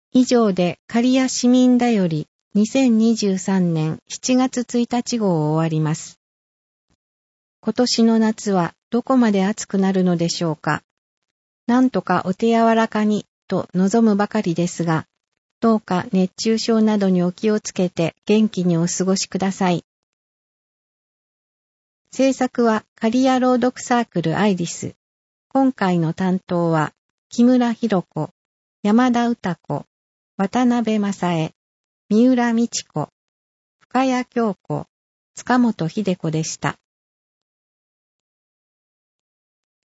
以上で刈谷市民だより2023年7月1日号を終わります。今年の夏はどこまで暑くなるのでしょうか。なんとかお手柔らかにと望むばかりですが、どうか熱中症などにお気をつけて元気にお過ごしください。制作は刈谷朗読サークルアイリス。今回の担当は木村弘子、山田歌子、渡辺正恵、三浦美智子、深谷京子、塚本秀子でした。